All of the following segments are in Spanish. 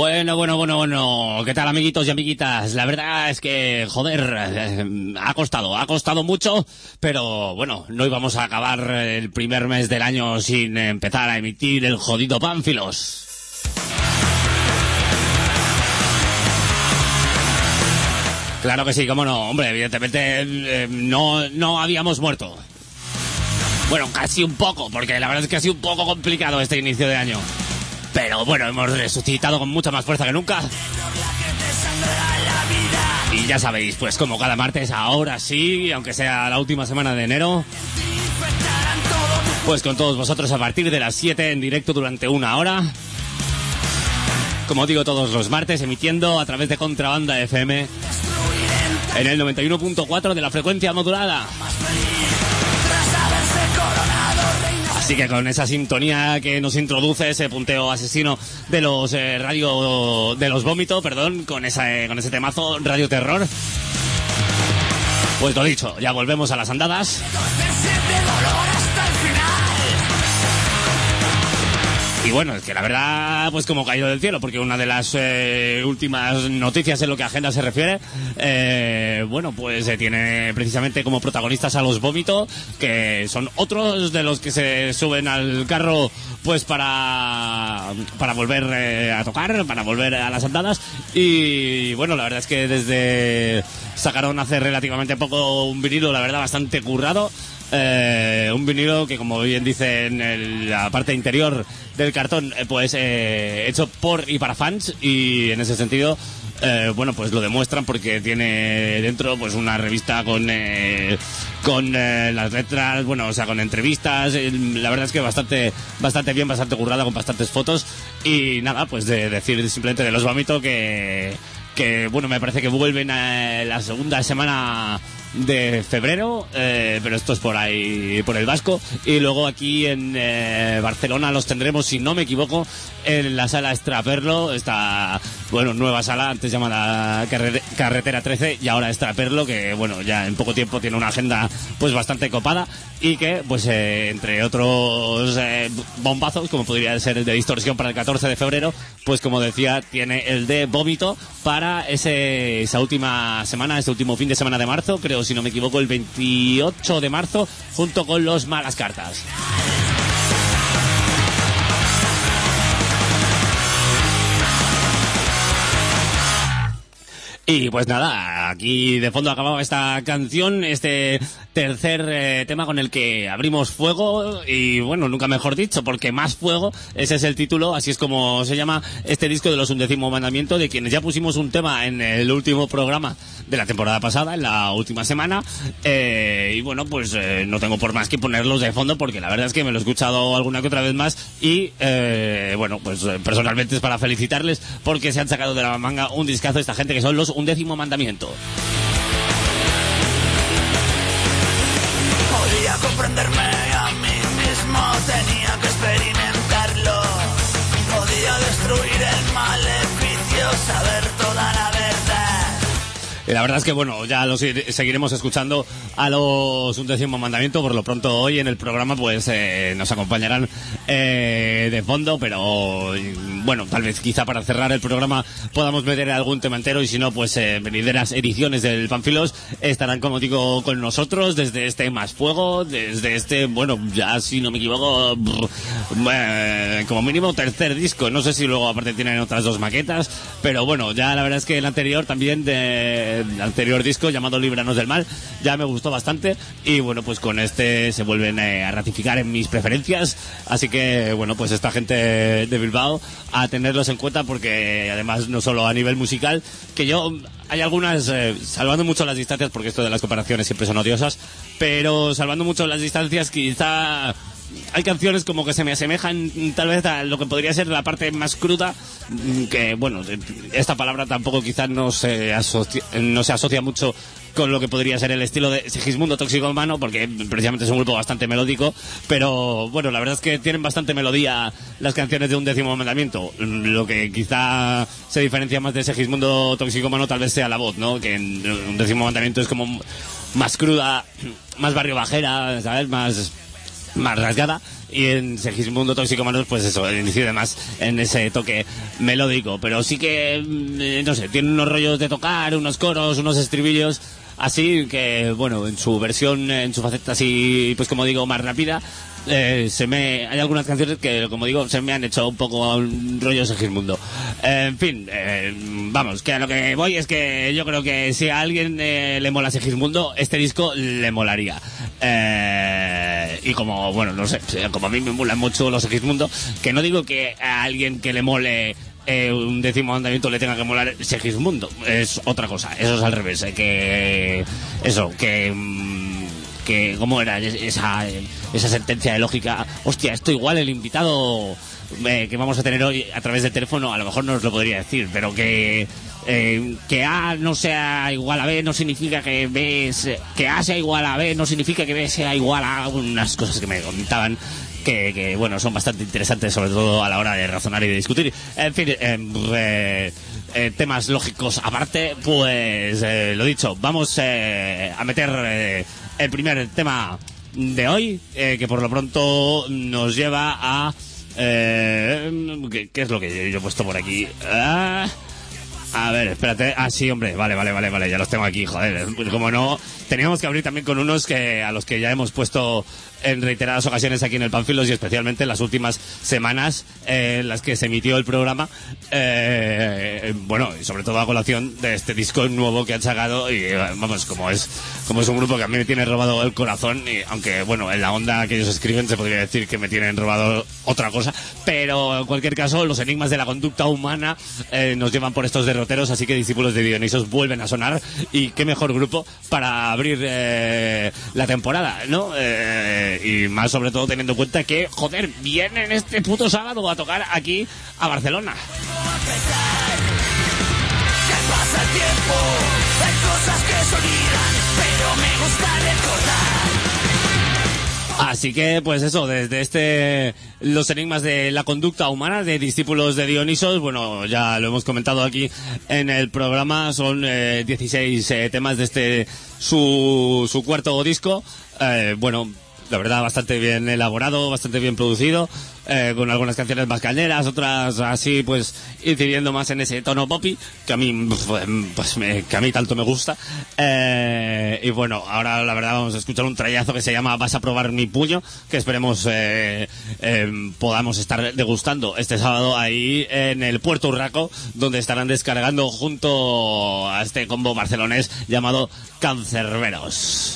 Bueno. ¿Qué tal, amiguitos y amiguitas? La verdad es que, joder, ha costado mucho, pero bueno, no íbamos a acabar el primer mes del año sin empezar a emitir el jodido Pánfilos. Claro que sí, cómo no, hombre, evidentemente no habíamos muerto. Bueno, casi un poco, porque la verdad es que ha sido un poco complicado este inicio de año. Pero bueno, hemos resucitado con mucha más fuerza que nunca. Y ya sabéis, pues como cada martes, ahora sí, aunque sea la última semana de enero, pues con todos vosotros a partir de las 7 en directo durante una hora. Como digo, todos los martes, emitiendo a través de Contrabanda FM en el 91.4 de la frecuencia modulada. Así que con esa sintonía que nos introduce ese punteo asesino de los radio de los vómitos, con ese temazo Radio Terror. Pues lo dicho, ya volvemos a las andadas. Y bueno, es que la verdad, pues como caído del cielo, porque una de las últimas noticias en lo que a agenda se refiere, tiene precisamente como protagonistas a los Vómito, que son otros de los que se suben al carro, pues para volver a tocar, para volver a las andadas. Y bueno, la verdad es que sacaron hace relativamente poco un vinilo, la verdad, bastante currado. Un vinilo que, como bien dice en la parte interior del cartón, hecho por y para fans, y en ese sentido pues lo demuestran porque tiene dentro pues una revista con las letras, con entrevistas. La verdad es que bastante bien, bastante currada, con bastantes fotos. Y nada, pues de decir simplemente de los Vómito que me parece que vuelven a la segunda semana de febrero, pero esto es por ahí, por el Vasco. Y luego aquí en Barcelona los tendremos, si no me equivoco, en la sala Extraperlo, esta nueva sala, antes llamada Carretera 13 y ahora Extraperlo, que ya en poco tiempo tiene una agenda pues bastante copada, y que entre otros bombazos, como podría ser el de Distorsión para el 14 de febrero, pues como decía, tiene el de Vómito para esa última semana, este último fin de semana de marzo, creo, si no me equivoco, el 28 de marzo, junto con los Malas Cartas. Y pues nada, aquí de fondo acababa esta canción, este tercer tema con el que abrimos fuego, y nunca mejor dicho, porque Más Fuego, ese es el título, así es como se llama este disco de los 11º Mandamiento, de quienes ya pusimos un tema en el último programa de la temporada pasada, en la última semana, no tengo por más que ponerlos de fondo, porque la verdad es que me lo he escuchado alguna que otra vez más, y personalmente es para felicitarles, porque se han sacado de la manga un discazo esta gente, que son los 11º Mandamiento. Podía comprenderme a mí mismo, tenía que experimentarlo. Podía destruir el maleficio, saber toda la verdad. Y la verdad es que ya los seguiremos escuchando a los 11º Mandamiento. Por lo pronto hoy en el programa nos acompañarán de fondo, pero tal vez quizá para cerrar el programa podamos meter algún tema entero, y si no, venideras ediciones del Pánfilos estarán, como digo, con nosotros desde este Más Fuego, desde este, ya si no me equivoco, como mínimo tercer disco. No sé si luego aparte tienen otras dos maquetas, pero ya la verdad es que el anterior también, el anterior disco llamado Líbranos del Mal, ya me gustó bastante, y con este se vuelven a ratificar en mis preferencias. Así que esta gente de Bilbao, a tenerlos en cuenta, porque además no solo a nivel musical, que hay algunas, salvando mucho las distancias, porque esto de las comparaciones siempre son odiosas, pero salvando mucho las distancias, quizá hay canciones como que se me asemejan tal vez a lo que podría ser la parte más cruda, que esta palabra tampoco quizás no se asocia mucho con lo que podría ser el estilo de Segismundo Toxicómano, porque precisamente es un grupo bastante melódico, pero la verdad es que tienen bastante melodía las canciones de 11º Mandamiento. Lo que quizá se diferencia más de Segismundo Toxicómano tal vez sea la voz, ¿no? Que en 11º Mandamiento es como más cruda, más barrio bajera, ¿sabes? Más más rasgada, y en Segismundo Toxicómanos pues eso, incide más en ese toque melódico, pero sí que no sé, tiene unos rollos de tocar, unos coros, unos estribillos así que bueno, en su versión, en su faceta así pues como digo más rápida, hay algunas canciones que como digo se me han hecho un poco un rollo Segismundo. En fin, vamos, que a lo que voy es que yo creo que si a alguien le mola Segismundo, este disco le molaría. Y como, bueno, no sé, como a mí me molan mucho los Segismundo, que no digo que a alguien que le mole un 10º mandamiento le tenga que molar Segismundo, es otra cosa, eso es al revés, que cómo era esa sentencia de lógica, hostia, esto igual el invitado que vamos a tener hoy a través del teléfono a lo mejor nos lo podría decir, pero que A no sea igual a B no significa que que A sea igual a B no significa que B sea igual a unas cosas que me contaban que bueno, son bastante interesantes, sobre todo a la hora de razonar y de discutir. En fin, temas lógicos aparte, pues lo dicho, vamos a meter el primer tema de hoy, que por lo pronto nos lleva a ¿qué es lo que yo he puesto por aquí? A ver, espérate. Ah, sí, hombre. Vale. Ya los tengo aquí, joder. Como no, teníamos que abrir también con unos a los que ya hemos puesto en reiteradas ocasiones aquí en el Panfilos, y especialmente en las últimas semanas en las que se emitió el programa. Bueno, y sobre todo a colación de este disco nuevo que han sacado. Y vamos, como es un grupo que a mí me tiene robado el corazón, y aunque bueno, en la onda que ellos escriben se podría decir que me tienen robado otra cosa, pero en cualquier caso los enigmas de la conducta humana nos llevan por estos derroteros, así que Discípulos de Dionisos vuelven a sonar, y qué mejor grupo para abrir la temporada, ¿no? Y más sobre todo teniendo en cuenta que, joder, vienen este puto sábado a tocar aquí a Barcelona. Que pasa el tiempo, hay cosas que se olvidan, pero me gusta recordar. Así que, pues eso, desde los enigmas de la conducta humana de Discípulos de Dionisos, bueno, ya lo hemos comentado aquí en el programa, son 16 temas de su cuarto disco, bueno, la verdad bastante bien elaborado, bastante bien producido, con algunas canciones más cañeras, otras así pues incidiendo más en ese tono poppy que a mí que a mí tanto me gusta, y bueno, ahora la verdad vamos a escuchar un trayazo que se llama Vas a probar mi puño, que esperemos podamos estar degustando este sábado ahí en el Puerto Urraco, donde estarán descargando junto a este combo barcelonés llamado Cancerberos.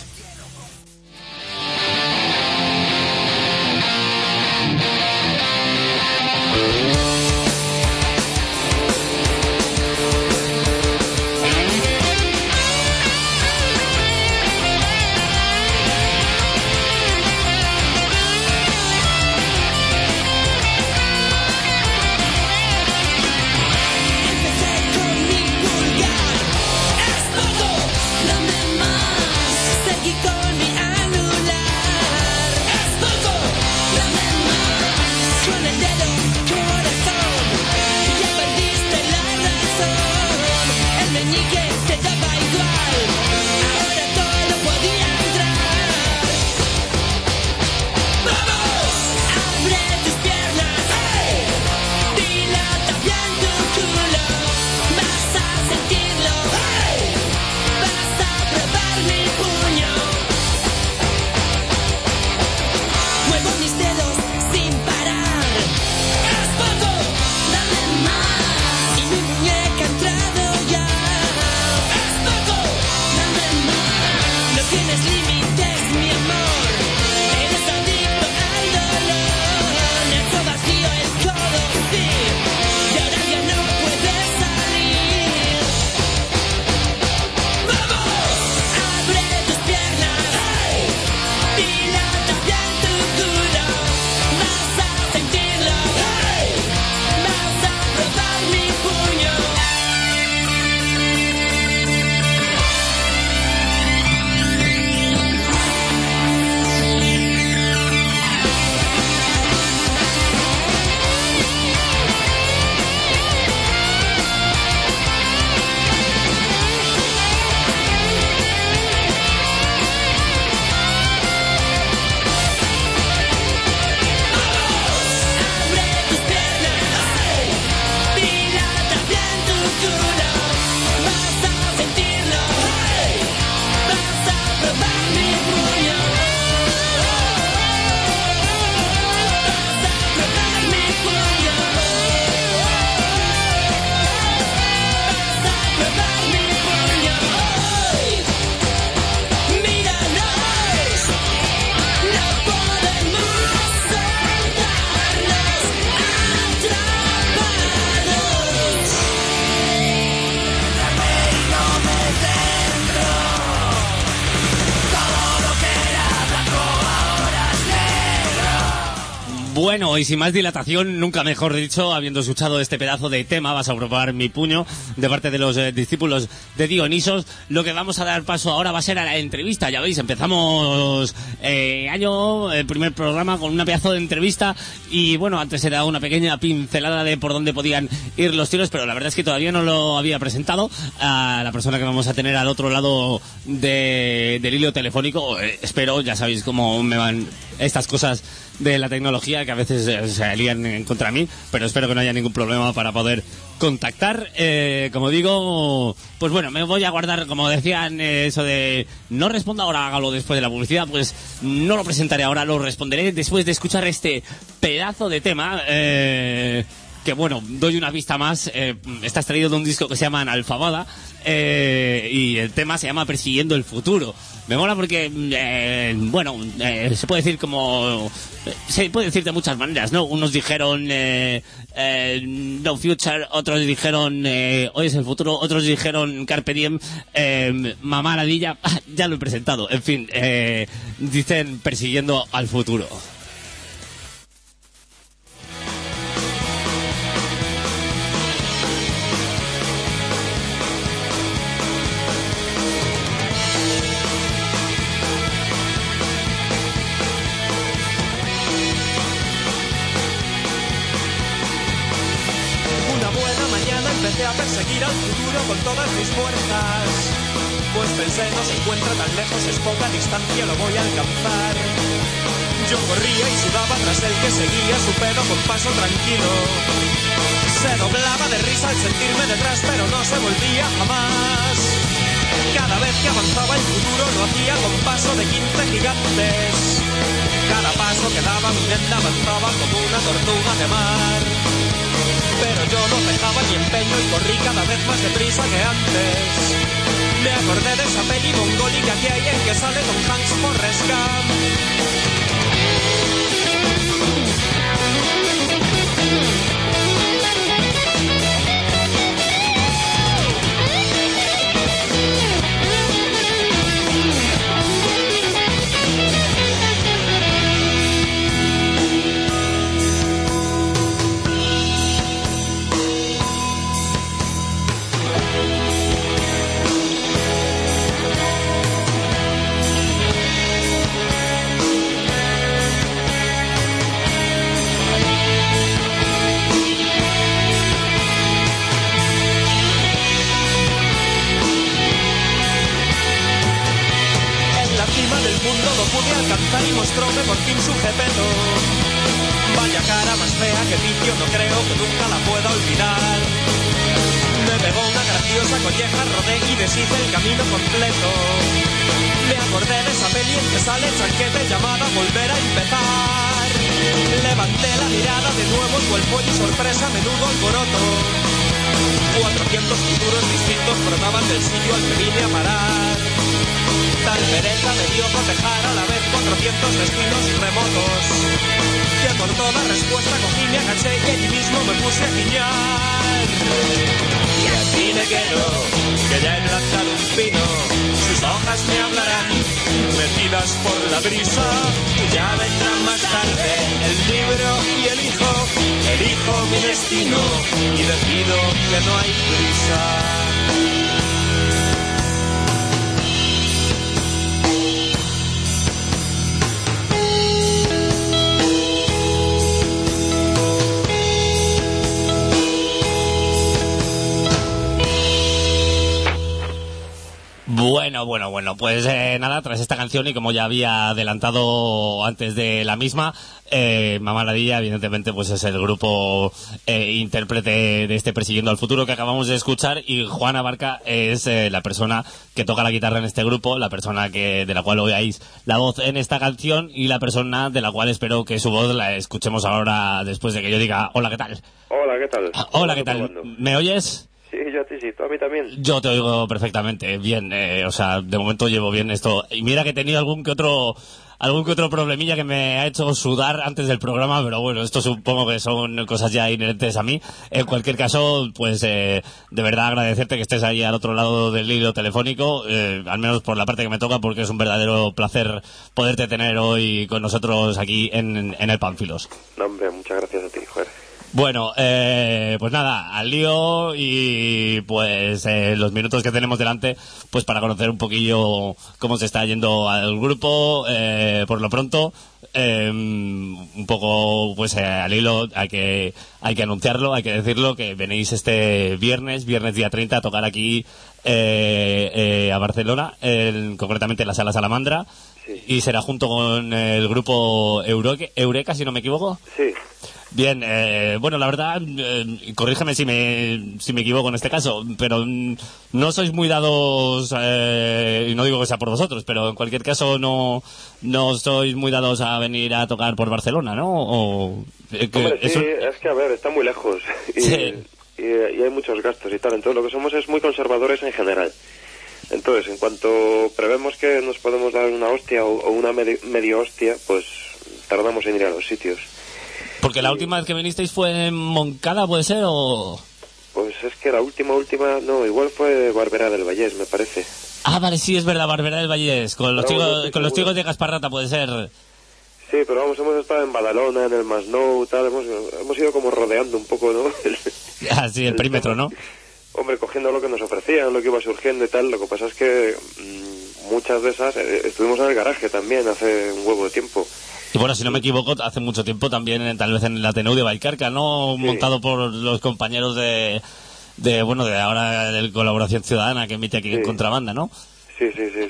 Bueno, y sin más dilatación, nunca mejor dicho, habiendo escuchado este pedazo de tema, vas a probar mi puño de parte de los discípulos de Dionisos. Lo que vamos a dar paso ahora va a ser a la entrevista. Ya veis, empezamos el primer programa con una pedazo de entrevista y bueno, antes era una pequeña pincelada de por dónde podían ir los tiros, pero la verdad es que todavía no lo había presentado a la persona que vamos a tener al otro lado del hilo telefónico. Espero, ya sabéis cómo me van estas cosas de la tecnología que a veces se alían en contra mí, pero espero que no haya ningún problema para poder contactar. Como digo, pues bueno, me voy a guardar, como decían, eso de no responda ahora, hágalo después de la publicidad, pues no lo presentaré ahora, lo responderé después de escuchar este pedazo de tema. Que bueno, doy una pista más, está extraído de un disco que se llama Analfabada, y el tema se llama Persiguiendo el Futuro. Me mola porque, se puede decir se puede decir de muchas maneras, ¿no? Unos dijeron No Future, otros dijeron Hoy es el futuro, otros dijeron Carpe Diem, Mamá Ladilla, ya lo he presentado, en fin, dicen Persiguiendo al Futuro. A perseguir al futuro con todas mis fuerzas, pues pensé no se encuentra tan lejos, es poca distancia, lo voy a alcanzar. Yo corría y sudaba tras el que seguía su pedo con paso tranquilo. Se doblaba de risa al sentirme detrás, pero no se volvía jamás. Cada vez que avanzaba el futuro lo hacía con paso de 15 gigantes. Cada paso que daba mi mente avanzaba como una tortuga de mar. Pero yo no dejaba ni empeño y corrí cada vez más deprisa que antes. Me acordé de esa peli mongólica que hay en que sale Tom Hanks Forrest Gump. Y mostróme por fin su jepeto. Vaya cara más fea que vicio, no creo que nunca la pueda olvidar. Me pegó una graciosa colleja, rodé y deshice el camino completo. Me acordé de esa peli en que sale Chanquete llamada Volver a Empezar. Levanté la mirada de nuevo, cuerpo y sorpresa, menudo alboroto. 400 futuros distintos brotaban del sitio al que vine a parar. Tal pereza me dio cotejar a la vez 400 destinos remotos, que por toda respuesta cogí, me agaché y allí mismo me puse a guiñar. Y aquí me quedo, que ya he plantado un pino, sus hojas me hablarán, metidas por la brisa. Ya vendrán más tarde el libro y elijo mi destino y decido que no hay prisa. Bueno, pues nada, tras esta canción y como ya había adelantado antes de la misma, Mamá Ladilla evidentemente pues es el grupo intérprete de este Persiguiendo al Futuro que acabamos de escuchar, y Juan Abarca es la persona que toca la guitarra en este grupo, la persona de la cual oíais la voz en esta canción y la persona de la cual espero que su voz la escuchemos ahora después de que yo diga hola, ¿qué tal? Hola, ¿qué tal? Hola, ¿qué tal? ¿Me oyes? Sí, yo a ti sí, tú a mí también. Yo te oigo perfectamente, bien, o sea, de momento llevo bien esto. Y mira que he tenido algún que otro problemilla que me ha hecho sudar antes del programa, pero bueno, esto supongo que son cosas ya inherentes a mí. En cualquier caso, pues de verdad agradecerte que estés ahí al otro lado del hilo telefónico, al menos por la parte que me toca, porque es un verdadero placer poderte tener hoy con nosotros aquí en el Pánfilos. No, hombre, muchas gracias a ti, joder. Bueno, pues nada, al lío y pues los minutos que tenemos delante, pues para conocer un poquillo cómo se está yendo al grupo, por lo pronto, un poco pues al hilo, hay que anunciarlo, hay que decirlo, que venís este viernes día 30 a tocar aquí a Barcelona, concretamente en la Sala Salamandra, sí. Y será junto con el grupo Eureka, si no me equivoco. Sí. Bien, bueno, la verdad, corrígeme si me equivoco en este caso, pero no sois muy dados, y no digo que sea por vosotros, pero en cualquier caso no sois muy dados a venir a tocar por Barcelona, ¿no? Hombre, sí, es que a ver, está muy lejos y, sí. y hay muchos gastos y tal, entonces lo que somos es muy conservadores en general. Entonces, en cuanto prevemos que nos podemos dar una hostia o una medio hostia, pues tardamos en ir a los sitios. Porque la última vez que vinisteis fue en Moncada, ¿puede ser? ¿O...? Pues es que la última, no, igual fue Barberá del Vallés, me parece. Ah, vale, sí, es verdad, Barberá del Vallés, con los chicos de Gasparrata, puede ser. Sí, pero vamos, hemos estado en Badalona, en el Masnou, tal, hemos ido como rodeando un poco, ¿no? Ah, sí, el perímetro, ¿no? Hombre, cogiendo lo que nos ofrecían, lo que iba surgiendo y tal, lo que pasa es que muchas de esas, estuvimos en el garaje también hace un huevo de tiempo. Y bueno, si no me equivoco, hace mucho tiempo también, tal vez en el Ateneu de Baicarca, ¿no? Sí. Montado por los compañeros de ahora de Colaboración Ciudadana que emite aquí en Contrabanda, ¿no? Sí.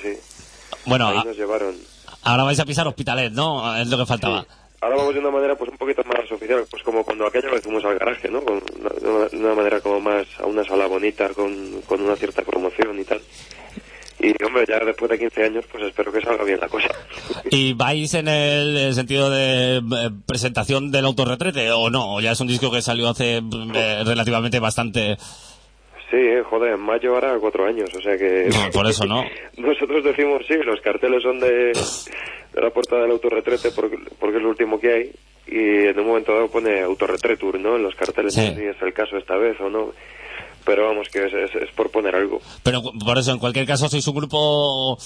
Bueno, ahí nos llevaron. Ahora vais a pisar Hospitalet, ¿no? Es lo que faltaba. Sí. Ahora vamos de una manera pues un poquito más oficial, pues como cuando aquella vez fuimos al garaje, ¿no? De una manera como más, a una sala bonita, con una cierta promoción y tal. Y, hombre, ya después de 15 años, pues espero que salga bien la cosa. ¿Y vais en el sentido de presentación del autorretrete o no? ¿O ya es un disco que salió hace relativamente bastante...? Sí, joder, en mayo hará 4 años, o sea que... No, por eso, ¿no? Nosotros decimos, sí, los carteles son de la puerta del autorretrete porque es lo último que hay, y en un momento dado pone autorretretur, ¿no? En los carteles, sí. No sé si es el caso esta vez o no... Pero vamos, que es por poner algo. Pero por eso, en cualquier caso, sois un grupo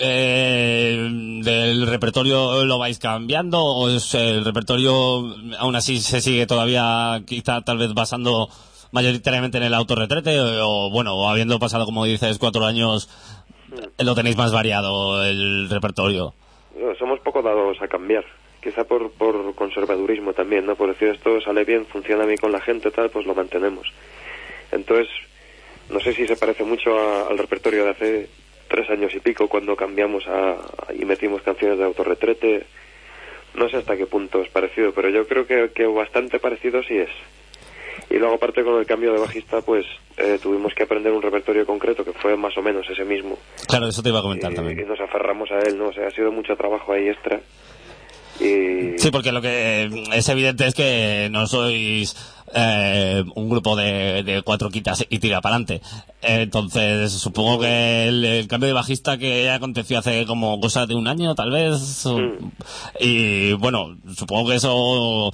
del repertorio, ¿lo vais cambiando? ¿O es el repertorio aún así se sigue todavía quizá tal vez basando mayoritariamente en el autorretrete? O bueno, o habiendo pasado, como dices, 4 años, lo tenéis más variado el repertorio? No, somos poco dados a cambiar. Quizá por conservadurismo también, ¿no? Por decir, esto sale bien, funciona bien con la gente, tal, pues lo mantenemos. Entonces, no sé si se parece mucho al repertorio de hace 3 años y pico, cuando cambiamos y metimos canciones de autorretrete. No sé hasta qué punto es parecido, pero yo creo que bastante parecido sí es. Y luego, aparte, con el cambio de bajista, pues tuvimos que aprender un repertorio concreto que fue más o menos ese mismo. Claro, eso te iba a comentar también. Y nos aferramos a él, ¿no? O sea, ha sido mucho trabajo ahí extra. Sí, porque lo que es evidente es que no sois un grupo de 4 quitas y tira para adelante. Entonces, supongo que el cambio de bajista que aconteció hace como cosa de 1 año, tal vez. Y bueno, supongo que eso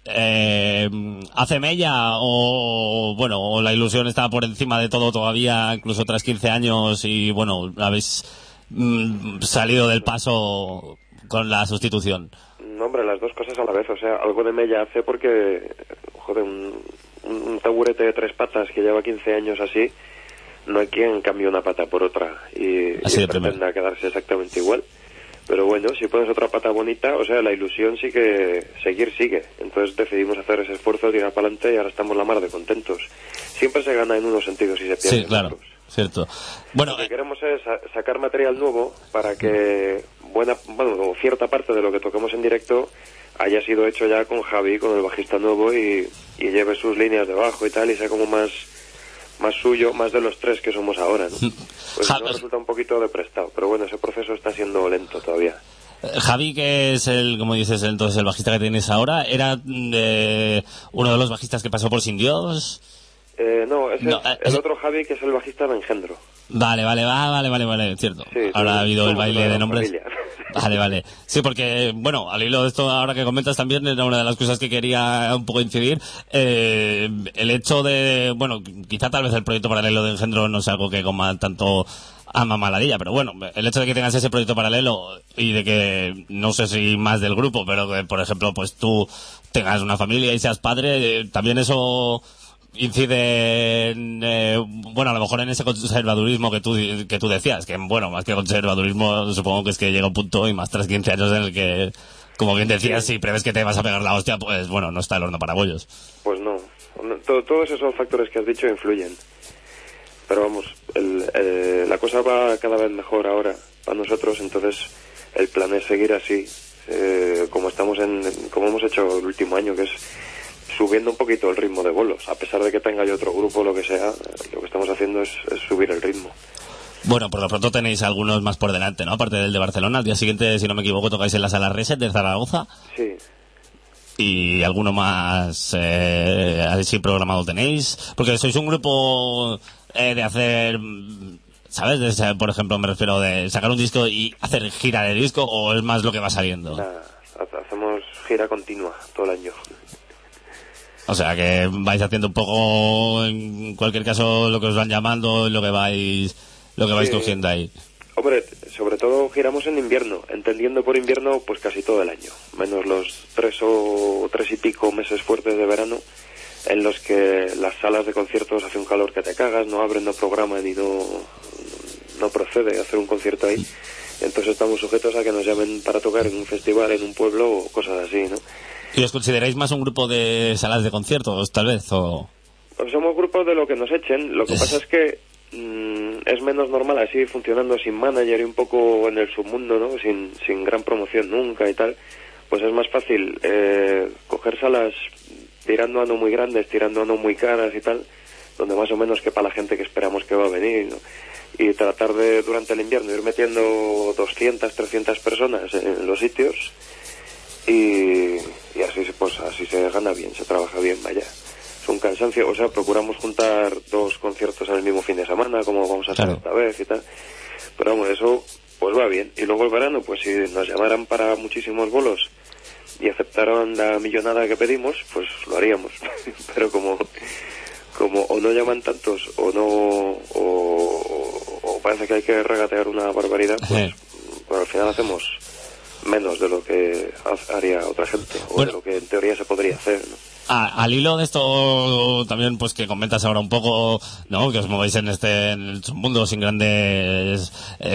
hace mella o bueno, o la ilusión está por encima de todo todavía, incluso tras 15 años y bueno, habéis salido del paso con la sustitución. No, hombre, las dos cosas a la vez. O sea, algo de mella hace porque, joder, un taburete de 3 patas que lleva 15 años así, no hay quien cambie una pata por otra y pretenda quedarse exactamente igual. Pero bueno, si pones otra pata bonita, o sea, la ilusión sí que sigue. Entonces decidimos hacer ese esfuerzo, tirar para adelante y ahora estamos la mar de contentos. Siempre se gana en unos sentidos y se pierde en claro. Otros. Cierto. Bueno, lo que queremos es sacar material nuevo para que cierta parte de lo que toquemos en directo haya sido hecho ya con Javi, con el bajista nuevo y lleve sus líneas de bajo y tal y sea como más suyo, más de los 3 que somos ahora, ¿no? Pues nos resulta un poquito de prestado, pero bueno, ese proceso está siendo lento todavía. Javi, que es como dices, entonces el bajista que tienes ahora, ¿era uno de los bajistas que pasó por Sin Dios? No, ese No, es el otro Javi, que es el bajista de Engendro. Vale, cierto. Sí, Ahora ha habido el somos baile una de nombres. familia. Vale. Sí, porque, bueno, al hilo de esto ahora que comentas también, era una de las cosas que quería un poco incidir. El hecho de, bueno, quizá tal vez el proyecto paralelo de Engendro no es algo que coma tanto a Mamaladilla, pero bueno, el hecho de que tengas ese proyecto paralelo y de que, no sé si más del grupo, pero que, por ejemplo, pues tú tengas una familia y seas padre, también eso incide en, bueno, a lo mejor en ese conservadurismo que tú decías, que bueno, más que conservadurismo supongo que es que llega un punto y más tras 15 años en el que, como bien decías, si prevés que te vas a pegar la hostia, pues bueno, no está el horno para bollos. Pues no, todos esos factores que has dicho influyen. Pero vamos, la cosa va cada vez mejor ahora para nosotros, entonces el plan es seguir así, como hemos hecho el último año, que es subiendo un poquito el ritmo de bolos. A pesar de que tenga yo otro grupo, lo que sea, lo que estamos haciendo es subir el ritmo. Bueno, por lo pronto tenéis algunos más por delante, ¿no? Aparte del de Barcelona, al día siguiente, si no me equivoco, tocáis en la Sala Reset de Zaragoza. Sí. ¿Y alguno más así programado tenéis? Porque sois un grupo de hacer, ¿sabes? Por ejemplo, me refiero de sacar un disco y hacer gira de disco, ¿o es más lo que va saliendo? Nada, hacemos gira continua todo el año. O sea, que vais haciendo un poco, en cualquier caso, lo que os van llamando, lo que vais cogiendo ahí. Hombre, sobre todo giramos en invierno, entendiendo por invierno pues casi todo el año, menos los 3 y pico meses fuertes de verano, en los que las salas de conciertos hace un calor que te cagas, no abren, no programan y no procede a hacer un concierto ahí. Entonces estamos sujetos a que nos llamen para tocar en un festival, en un pueblo o cosas así, ¿no? ¿Y os consideráis más un grupo de salas de conciertos, tal vez? O... Pues somos grupos de lo que nos echen. Lo que pasa es que es menos normal así, funcionando sin manager y un poco en el submundo, ¿no? Sin gran promoción nunca y tal. Pues es más fácil coger salas tirando a no muy grandes, tirando a no muy caras y tal, donde más o menos quepa la gente que esperamos que va a venir, ¿no? Y tratar de, durante el invierno, ir metiendo 200, 300 personas en los sitios y así se gana bien, se trabaja bien, vaya. Es un cansancio, o sea, procuramos juntar 2 conciertos en el mismo fin de semana, como vamos a hacer esta vez y tal. Pero vamos, eso pues va bien. Y luego el verano, pues si nos llamaran para muchísimos bolos y aceptaran la millonada que pedimos, pues lo haríamos. Pero como o no llaman tantos o parece que hay que regatear una barbaridad, pues al final hacemos menos de lo que haría otra gente, o de lo que en teoría se podría hacer, ¿no? Al hilo de esto también, pues que comentas ahora un poco, ¿no? Que os movéis en el mundo sin grandes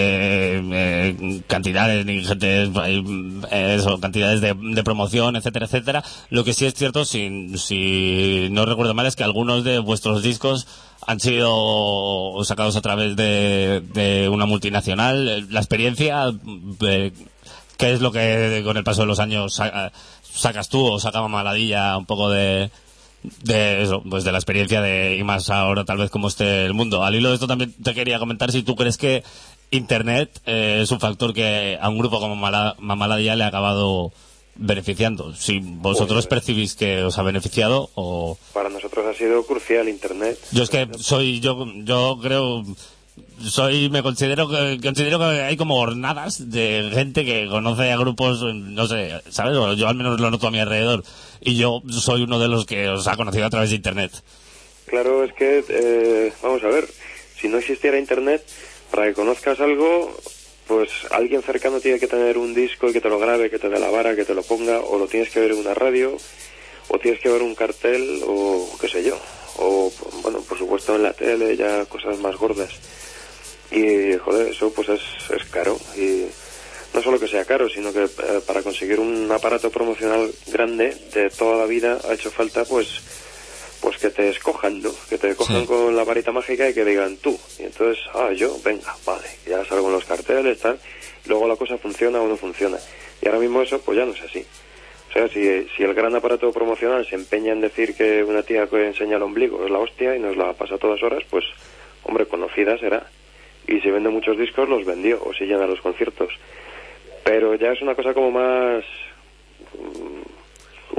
cantidades ni gente, cantidades de promoción, etcétera, etcétera. Lo que sí es cierto, si no recuerdo mal, es que algunos de vuestros discos han sido sacados a través de una multinacional. La experiencia, ¿qué es lo que con el paso de los años sacas tú o saca Mamaladilla un poco de eso, pues de la experiencia y más ahora tal vez como esté el mundo? Al hilo de esto también te quería comentar si tú crees que Internet es un factor que a un grupo como Mamaladilla le ha acabado beneficiando. Si vosotros percibís que os ha beneficiado o... Para nosotros ha sido crucial Internet. Yo es que yo creo... me considero que hay como hornadas de gente que conoce a grupos, no sé, ¿sabes? O yo al menos lo noto a mi alrededor. Y yo soy uno de los que os ha conocido a través de Internet. Claro, es que, vamos a ver, si no existiera Internet, para que conozcas algo, pues alguien cercano tiene que tener un disco y que te lo grabe, que te dé la vara, que te lo ponga, o lo tienes que ver en una radio, o tienes que ver un cartel, o qué sé yo. O, bueno, por supuesto en la tele, ya cosas más gordas. Y, joder, eso pues es caro. Y no solo que sea caro, sino que para conseguir un aparato promocional grande de toda la vida ha hecho falta pues que te escojan, ¿no? Que te cojan con la varita mágica y que digan tú. Y entonces, yo, venga, vale, ya salgo en los carteles, tal. Y luego la cosa funciona o no funciona. Y ahora mismo eso pues ya no es así. O sea, si el gran aparato promocional se empeña en decir que una tía que enseña el ombligo es la hostia y nos la pasa a todas horas, pues, hombre, conocida será. Y si vende muchos discos, los vendió, o si llena los conciertos. Pero ya es una cosa como más...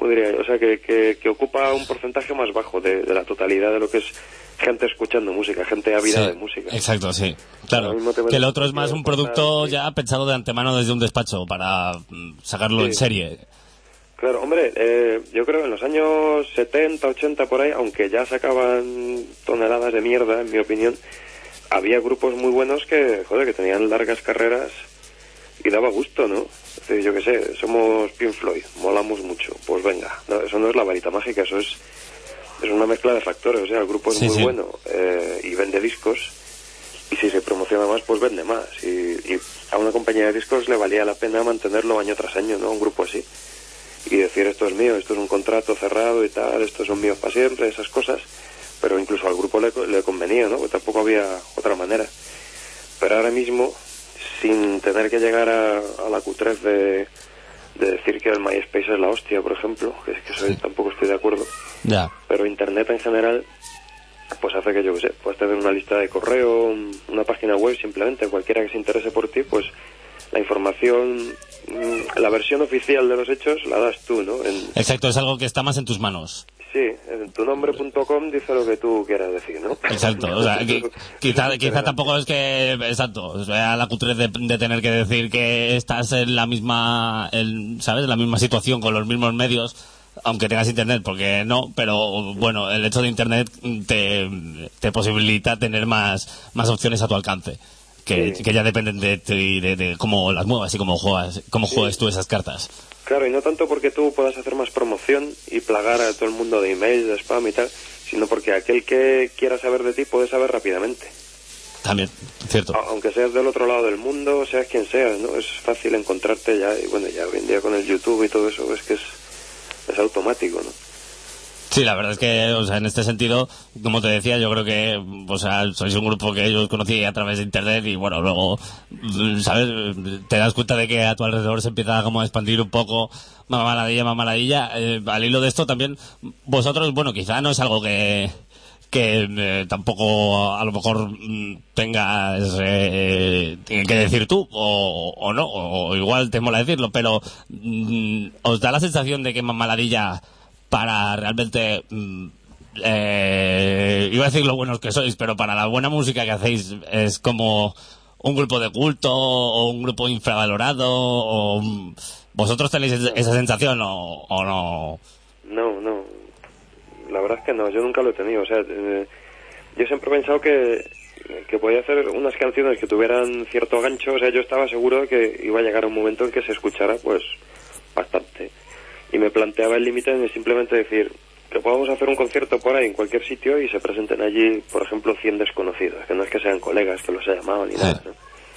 ¿cómo diría yo? O sea, que ocupa un porcentaje más bajo de la totalidad de lo que es gente escuchando música, gente ávida de música. Exacto, sí. Claro, que el otro es más un producto ya pensado de antemano desde un despacho para sacarlo en serie. Claro, hombre, yo creo que en los años 70, 80 por ahí, aunque ya sacaban toneladas de mierda, en mi opinión, había grupos muy buenos que, joder, que tenían largas carreras y daba gusto, ¿no? Es decir, yo qué sé, somos Pink Floyd, molamos mucho, pues venga, no, eso no es la varita mágica, eso es una mezcla de factores, o sea, el grupo es muy bueno y vende discos, y si se promociona más, pues vende más, y a una compañía de discos le valía la pena mantenerlo año tras año, ¿no? Un grupo así, y decir, esto es mío, esto es un contrato cerrado y tal, estos son míos para siempre, esas cosas, pero incluso al grupo le convenía, ¿no? Porque tampoco había otra manera. Pero ahora mismo, sin tener que llegar a la cutrez de decir que el MySpace es la hostia, por ejemplo, que es que eso tampoco estoy de acuerdo. Ya. Pero Internet en general, pues hace que, yo qué sé, puedes tener una lista de correo, una página web, simplemente, cualquiera que se interese por ti, pues la información, la versión oficial de los hechos la das tú, ¿no? Exacto, es algo que está más en tus manos. Sí, en tunombre.com dice lo que tú quieras decir, ¿no? Exacto, o sea, quizá tampoco es que, exacto, o sea, la cutrez de tener que decir que estás en la misma, ¿sabes? En la misma situación, con los mismos medios, aunque tengas internet, porque no, pero bueno, el hecho de internet te posibilita tener más opciones a tu alcance. Que ya dependen de cómo las muevas y cómo juegas tú esas cartas. Claro, y no tanto porque tú puedas hacer más promoción y plagar a todo el mundo de emails, de spam y tal, sino porque aquel que quiera saber de ti puede saber rápidamente. También, cierto. Aunque seas del otro lado del mundo, seas quien seas, ¿no? Es fácil encontrarte ya, y bueno, ya hoy en día con el YouTube y todo eso, es que es automático, ¿no? Sí, la verdad es que, o sea, en este sentido, como te decía, yo creo que, o sea, sois un grupo que yo conocí a través de internet y bueno, luego, ¿sabes? Te das cuenta de que a tu alrededor se empieza como a expandir un poco, mamaladilla. Al hilo de esto también, vosotros, bueno, quizá no es algo que tampoco a lo mejor tengas que decir tú o no, o igual te mola decirlo, pero os da la sensación de que Mamaladilla, para realmente iba a decir lo buenos que sois, pero para la buena música que hacéis, es como un grupo de culto o un grupo infravalorado, o vosotros tenéis esa sensación o no? No, la verdad es que no, yo nunca lo he tenido, o sea, yo siempre he pensado que podía hacer unas canciones que tuvieran cierto gancho, o sea, yo estaba seguro de que iba a llegar un momento en que se escuchara pues bastante. Y me planteaba el límite de simplemente decir que podamos hacer un concierto por ahí en cualquier sitio y se presenten allí, por ejemplo, 100 desconocidos, que no es que sean colegas que los he llamado ni nada, ¿no?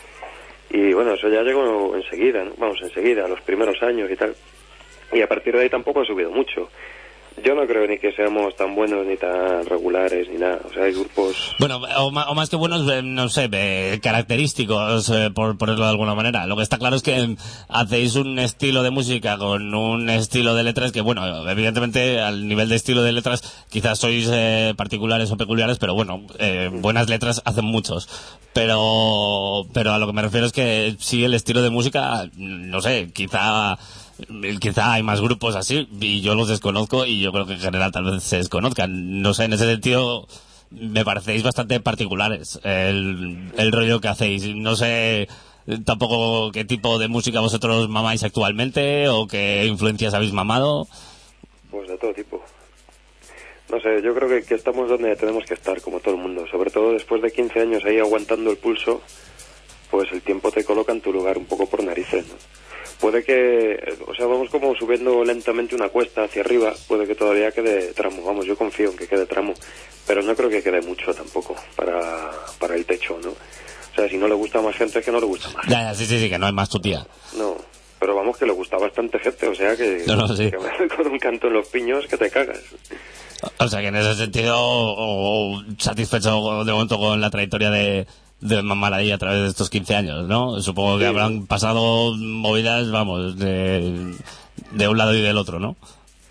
Y bueno, eso ya llegó enseguida, ¿no? Vamos, enseguida, los primeros años y tal. Y a partir de ahí tampoco ha subido mucho. Yo no creo ni que seamos tan buenos ni tan regulares ni nada. O sea, hay grupos... Bueno, o más que buenos, no sé, característicos, por ponerlo de alguna manera. Lo que está claro es que hacéis un estilo de música con un estilo de letras que, bueno, evidentemente al nivel de estilo de letras quizás sois particulares o peculiares, pero bueno, buenas letras hacen muchos. Pero a lo que me refiero es que sí, el estilo de música, no sé, quizá hay más grupos así y yo los desconozco, y yo creo que en general tal vez se desconozcan. No sé, en ese sentido me parecéis bastante particulares el rollo que hacéis. No sé tampoco qué tipo de música vosotros mamáis actualmente o qué influencias habéis mamado. Pues de todo tipo. No sé, yo creo que estamos donde tenemos que estar, como todo el mundo. Sobre todo después de 15 años ahí aguantando el pulso, pues el tiempo te coloca en tu lugar un poco por narices, ¿no? Puede que, o sea, vamos como subiendo lentamente una cuesta hacia arriba, puede que todavía quede tramo, vamos, yo confío en que quede tramo, pero no creo que quede mucho tampoco para el techo, ¿no? O sea, si no le gusta a más gente, es que no le gusta más. Ya, sí, que no hay más tu tía. No, pero vamos, que le gusta a bastante gente, o sea, que sí. Que me con un canto en los piños que te cagas. O sea, que en ese sentido, satisfecho de momento con la trayectoria de Mamaladilla a través de estos 15 años, ¿no? Supongo que habrán pasado movidas, vamos, de un lado y del otro, ¿no?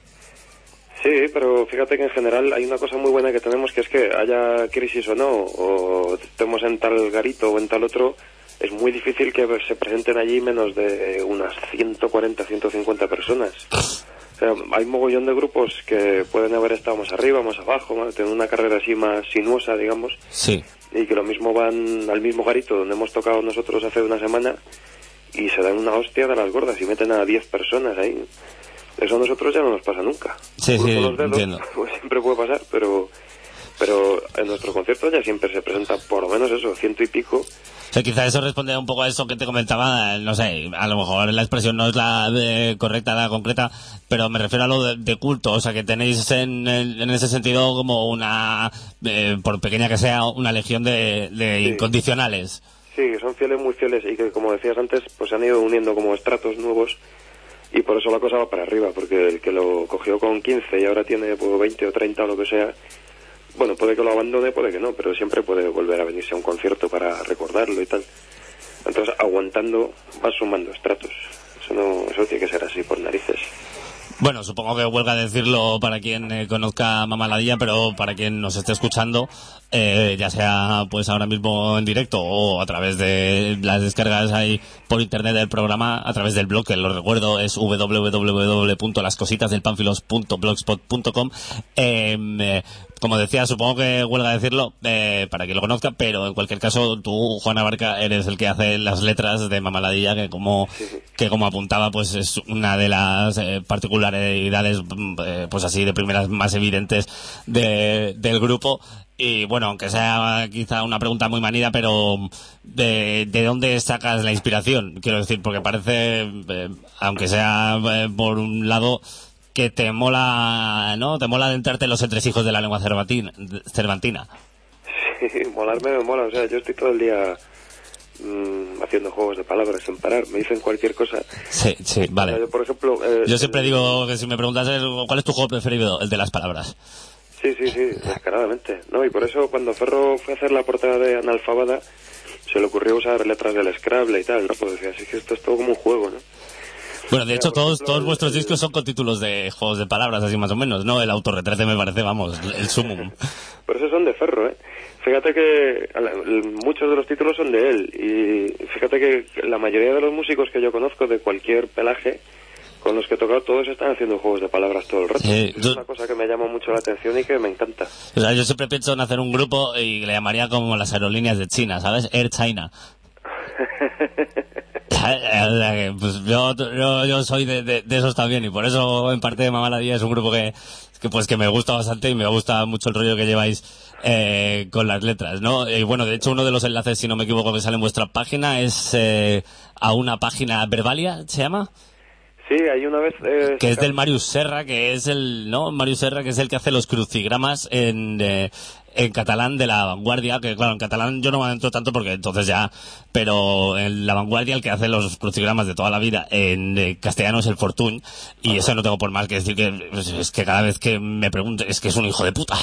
Sí, pero fíjate que en general hay una cosa muy buena que tenemos, que es que haya crisis o no, o estemos en tal garito o en tal otro, es muy difícil que se presenten allí menos de unas 140, 150 personas. O sea, hay mogollón de grupos que pueden haber estado más arriba, más abajo, tener una carrera así más sinuosa, digamos. Sí. Y que lo mismo van al mismo garito donde hemos tocado nosotros hace una semana y se dan una hostia de las gordas y meten a 10 personas ahí. Eso a nosotros ya no nos pasa nunca. Sí, Cruzo sí, los dedos, entiendo. pues siempre puede pasar, pero en nuestro concierto ya siempre se presenta por lo menos eso, 100 y pico. O sea, quizá eso responde un poco a eso que te comentaba, no sé, a lo mejor la expresión no es la correcta, la concreta, pero me refiero a lo de culto, o sea, que tenéis en ese sentido como una, por pequeña que sea, una legión de Sí. incondicionales. Sí, que son fieles, muy fieles, y que, como decías antes, pues se han ido uniendo como estratos nuevos, y por eso la cosa va para arriba, porque el que lo cogió con 15 y ahora tiene pues, 20 o 30 o lo que sea, bueno, puede que lo abandone, puede que no, pero siempre puede volver a venirse a un concierto para recordarlo y tal. Entonces, aguantando, vas sumando estratos. Eso tiene que ser así, por narices. Bueno, supongo que huelga decirlo para quien conozca Mamá Ladilla, pero para quien nos esté escuchando, ya sea pues ahora mismo en directo o a través de las descargas ahí por internet del programa, a través del blog, que lo recuerdo es www.lascositasdelpanfilos.blogspot.com. Como decía, supongo que huelga decirlo para quien lo conozca, pero en cualquier caso tú, Juan Abarca, eres el que hace las letras de Mamá Ladilla, que como apuntaba, pues es una de las particularidades, pues así de primeras más evidentes del grupo. Y bueno, aunque sea quizá una pregunta muy manida, pero ¿de dónde sacas la inspiración? Quiero decir, porque parece, aunque sea por un lado, que te mola, ¿no? Te mola adentrarte en los entresijos de la lengua cervantina. Sí, molarme me mola, o sea, yo estoy todo el día haciendo juegos de palabras sin parar, me dicen cualquier cosa. Sí, vale. O sea, yo, por ejemplo... yo siempre digo que si me preguntas ¿cuál es tu juego preferido? El de las palabras. Sí, descaradamente. No, y por eso cuando Ferro fue a hacer la portada de Analfabada, se le ocurrió usar letras del Scrabble y tal, ¿no? Pues decía, así que esto es todo como un juego, ¿no? Bueno, de hecho, por ejemplo, todos vuestros discos son con títulos de juegos de palabras, así más o menos, ¿no? El Autorretrete me parece, vamos, el sumum. Por eso son de Ferro, ¿eh? Fíjate que muchos de los títulos son de él, y fíjate que la mayoría de los músicos que yo conozco de cualquier pelaje, con los que he tocado, todos están haciendo juegos de palabras todo el rato. Sí, es una cosa que me llama mucho la atención y que me encanta. O sea, yo siempre pienso en hacer un grupo y le llamaría como las aerolíneas de China, ¿sabes? Air China. Pues yo soy de esos también, y por eso en parte de Mamá Ladilla es un grupo que me gusta bastante, y me gusta mucho el rollo que lleváis con las letras, ¿no? Y bueno, de hecho uno de los enlaces, si no me equivoco, que sale en vuestra página es a una página, Verbalia se llama. Sí, hay una vez... que es del Marius Serra, que es Marius Serra, que es el que hace los crucigramas en catalán de La Vanguardia, que claro, en catalán yo no me adentro tanto porque entonces ya, pero en La Vanguardia el que hace los crucigramas de toda la vida en castellano es el Fortuny, y eso no tengo por más que decir que es que cada vez que me pregunto es que es un hijo de puta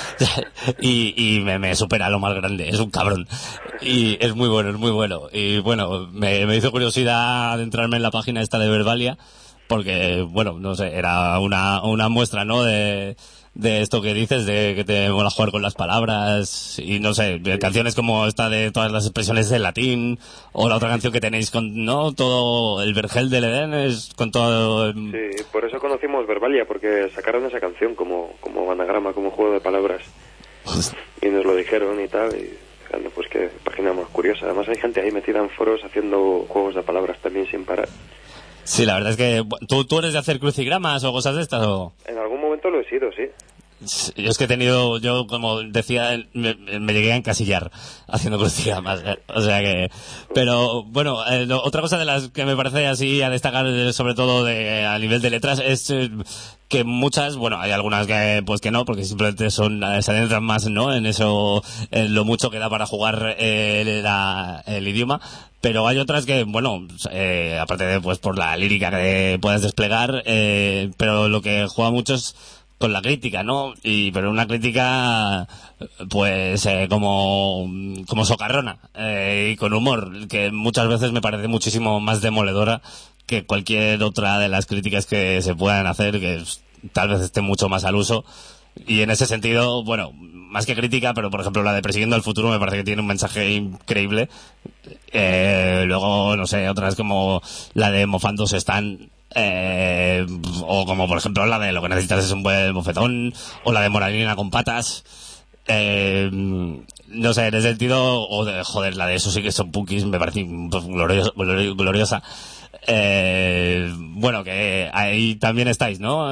y me supera lo más grande, es un cabrón, y es muy bueno, y bueno, me hizo curiosidad adentrarme en la página esta de Verbalia, porque bueno, no sé, era una muestra, ¿no? de esto que dices, de que te mola jugar con las palabras, y no sé, canciones como esta de todas las expresiones del latín, o la otra canción que tenéis con, ¿no? Todo el Vergel del Edén, es con todo... Sí, por eso conocimos Verbalia, porque sacaron esa canción como anagrama, como juego de palabras, y nos lo dijeron y tal, y bueno, pues qué página más curiosa. Además hay gente ahí metida en foros haciendo juegos de palabras también sin parar. Sí, la verdad es que... ¿Tú eres de hacer crucigramas o cosas de estas o...? En algún momento lo he sido, sí. Yo es que he tenido, yo como decía, me llegué a encasillar haciendo crucigramas, o sea que... Pero bueno, otra cosa de las que me parece así a destacar, sobre todo a nivel de letras, es que muchas, bueno, hay algunas que pues que no, porque simplemente se adentran más, ¿no? En eso, en lo mucho que da para jugar el idioma. Pero hay otras que, bueno, aparte de pues por la lírica que puedas desplegar, pero lo que juega mucho es con la crítica, ¿no? Pero una crítica pues como socarrona, y con humor, que muchas veces me parece muchísimo más demoledora que cualquier otra de las críticas que se puedan hacer, que tal vez esté mucho más al uso. Y en ese sentido, bueno, más que crítica, pero por ejemplo la de Persiguiendo al Futuro me parece que tiene un mensaje increíble. Luego, no sé, otras como la de Mofando se están, o como por ejemplo la de Lo que necesitas es un buen bofetón, o la de Moralina con patas. No sé, en ese sentido, o de, joder, la de Eso sí que son punkis, me parece gloriosa. Bueno, que ahí también estáis, ¿no?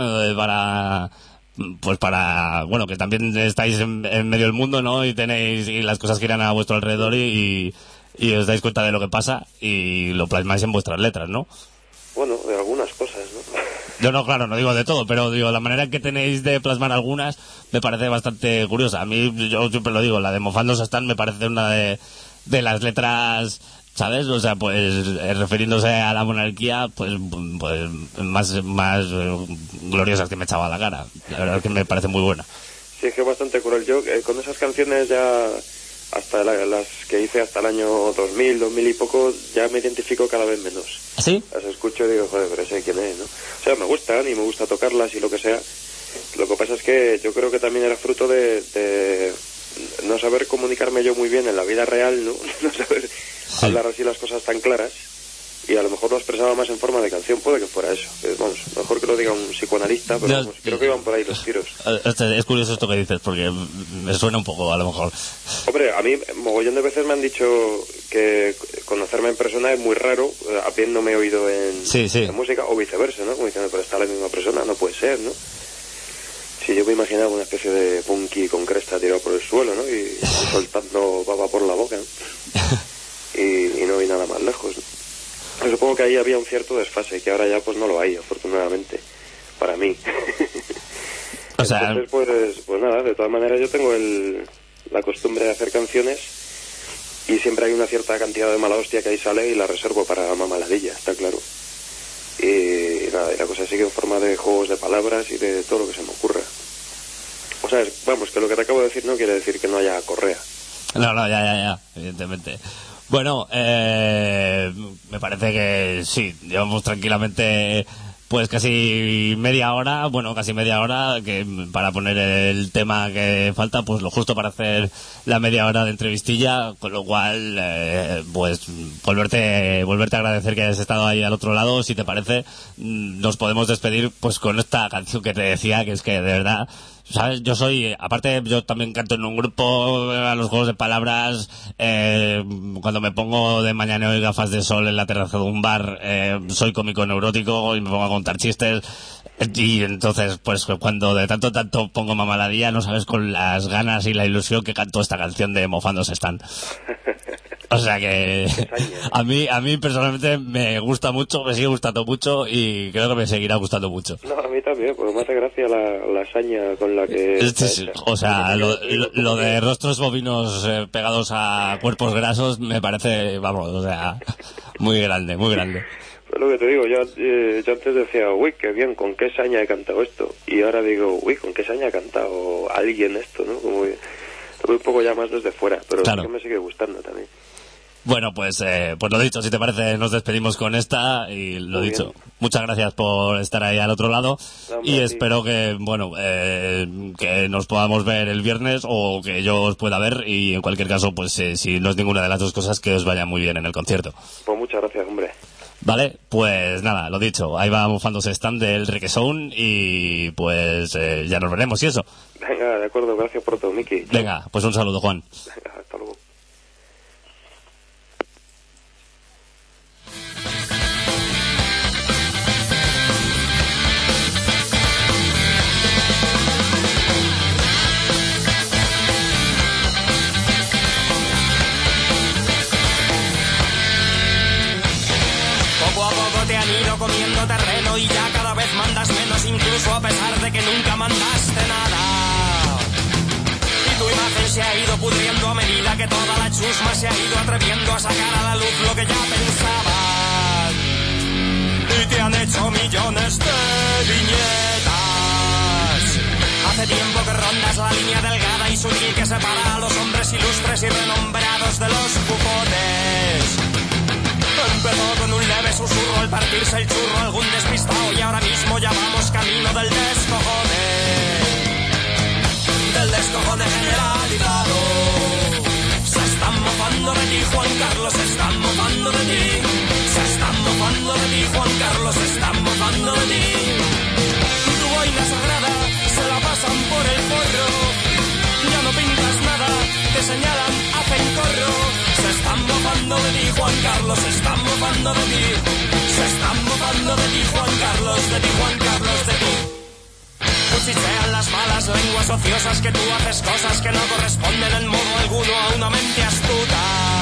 Bueno, que también estáis en medio del mundo, ¿no? Y tenéis y las cosas giran a vuestro alrededor y os dais cuenta de lo que pasa y lo plasmáis en vuestras letras, ¿no? Bueno, de algunas cosas, ¿no? Yo no, claro, no digo de todo, pero digo, la manera en que tenéis de plasmar algunas me parece bastante curiosa. A mí, yo siempre lo digo, la de Mofando se están me parece una de las letras, ¿sabes? O sea, pues refiriéndose a la monarquía, pues más gloriosas que me echaba a la cara. La verdad es que me parece muy buena. Sí, es que es bastante cruel. Yo con esas canciones ya, hasta las que hice hasta el año 2000 y poco, ya me identifico cada vez menos. ¿Sí? Las escucho y digo, joder, pero ese quién es, ¿no? O sea, me gustan y me gusta tocarlas y lo que sea. Lo que pasa es que yo creo que también era fruto de no saber comunicarme yo muy bien en la vida real, ¿no? No saber hablar así las cosas tan claras, y a lo mejor lo expresaba más en forma de canción. Puede que fuera eso, vamos, mejor que lo diga un psicoanalista, pero vamos, creo que iban por ahí los tiros. Es curioso esto que dices, porque me suena un poco, a lo mejor. Hombre, a mí mogollón de veces me han dicho que conocerme en persona es muy raro, habiéndome oído en música, o viceversa, ¿no? Como diciendo, pero está la misma persona, no puede ser, ¿no? Sí, yo me imaginaba una especie de punky con cresta tirado por el suelo, ¿no? Y soltando baba por la boca, ¿no? Y no vi nada más lejos, ¿no? Yo supongo que ahí había un cierto desfase, que ahora ya pues no lo hay, afortunadamente, para mí. O sea... Entonces, pues nada, de todas maneras yo tengo la costumbre de hacer canciones y siempre hay una cierta cantidad de mala hostia que ahí sale y la reservo para mamaladilla, está claro. Y nada, y la cosa sigue en forma de juegos de palabras y de todo lo que se me ocurra. O sea, vamos, que lo que te acabo de decir no quiere decir que no haya correa. No, ya, evidentemente. Bueno, me parece que sí, llevamos tranquilamente pues casi media hora que para poner el tema que falta, pues lo justo para hacer la media hora de entrevistilla, con lo cual pues volverte a agradecer que hayas estado ahí al otro lado. Si te parece, nos podemos despedir pues con esta canción que te decía, que es que de verdad, ¿sabes? Yo también canto en un grupo a los juegos de palabras. Cuando me pongo de mañaneo y gafas de sol en la terraza de un bar, soy cómico neurótico y me pongo a contar chistes. Y entonces, pues cuando de tanto pongo mamaladilla, no sabes con las ganas y la ilusión que canto esta canción de Mofando se están. O sea que a mí personalmente me gusta mucho, me sigue gustando mucho y creo que me seguirá gustando mucho. No, a mí también, porque me hace gracia la hazaña con la que... O sea, lo de rostros bovinos pegados a cuerpos grasos me parece, vamos, o sea, muy grande, muy grande. Pues lo que te digo, yo antes decía, uy, qué bien, con qué saña he cantado esto. Y ahora digo, uy, con qué saña ha cantado alguien esto, ¿no? Como que lo veo un poco ya más desde fuera, pero claro, sí que me sigue gustando también. Bueno, pues lo dicho, si te parece, nos despedimos con esta y lo muy dicho. Bien. Muchas gracias por estar ahí al otro lado y espero que, bueno, que nos podamos ver el viernes o que yo os pueda ver y en cualquier caso, pues si no es ninguna de las dos cosas, que os vaya muy bien en el concierto. Pues muchas gracias, hombre. Vale, pues nada, lo dicho, ahí va mofándose stand del Requesón y pues ya nos veremos y eso. Venga, de acuerdo, gracias por todo, Miki. Venga, pues un saludo, Juan. Venga, hasta luego. Comiendo terreno y ya cada vez mandas menos, incluso a pesar de que nunca mandaste nada. Y tu imagen se ha ido pudriendo a medida que toda la chusma se ha ido atreviendo a sacar a la luz lo que ya pensaban. Y te han hecho millones de viñetas. Hace tiempo que rondas la línea delgada y sutil que separa a los hombres ilustres y renombrados de los bufones. Empezó con un leve susurro al partirse el churro algún despistado y ahora mismo ya vamos camino del descojone. Del descojone generalizado. Se están mofando de ti, Juan Carlos, se están mofando de ti. Se están mofando de ti, Juan Carlos, se están mofando ti, Juan Carlos, de ti. Cuchichean las malas lenguas ociosas que tú haces cosas que no corresponden en modo alguno a una mente astuta.